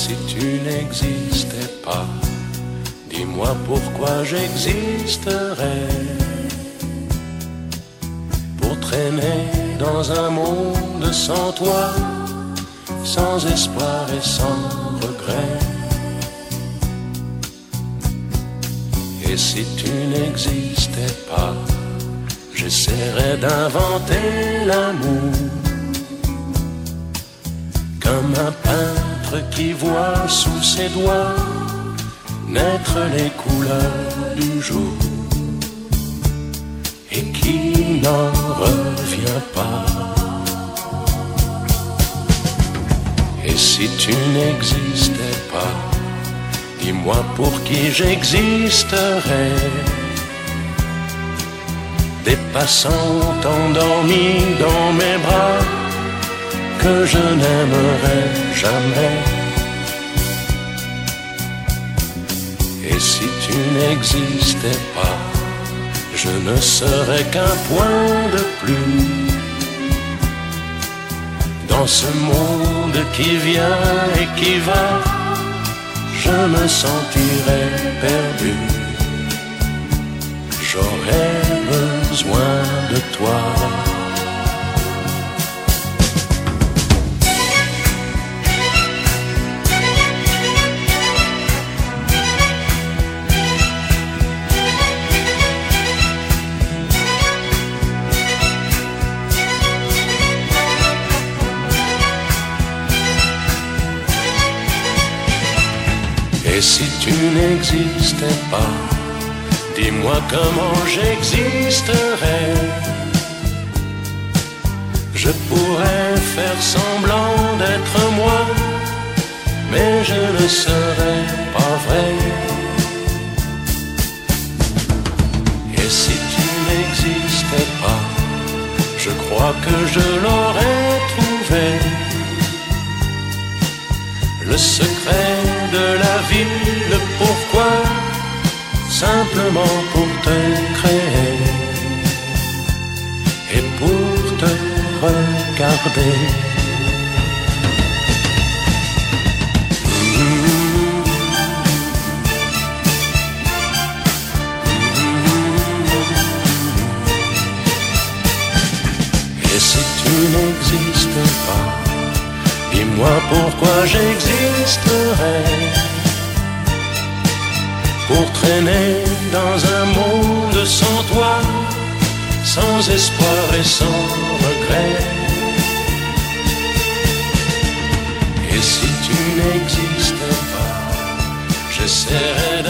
si tu n'existais pas, dis-moi pourquoi j'existerais. Pour traîner dans un monde sans toi, sans espoir et sans regret. Et si tu n'existais pas, j'essaierais d'inventer l'amour, comme un peintre qui voit sous ses doigts naître les couleurs du jour et qui n'en revient pas. Et si tu n'existais pas, dis-moi pour qui j'existerais. Des passants endormis dans mes bras que je n'aimerais jamais. Et si tu n'existais pas, je ne serais qu'un point de plus dans ce monde qui vient et qui va. Je me sentirais perdu. J'aurais besoin de toi. Et si tu n'existais pas, dis-moi comment j'existerais. Je pourrais faire semblant d'être moi, mais je ne serais pas vrai. Et si tu n'existais pas, je crois que je l'aurais trouvé. Le secret de la vie, le pourquoi, simplement pour te créer et pour te regarder. Et si tu n'existes pas, dis-moi pourquoi j'existerais. Pour traîner dans un monde sans toi, sans espoir et sans regret. Et si tu n'existais pas, j'essaierais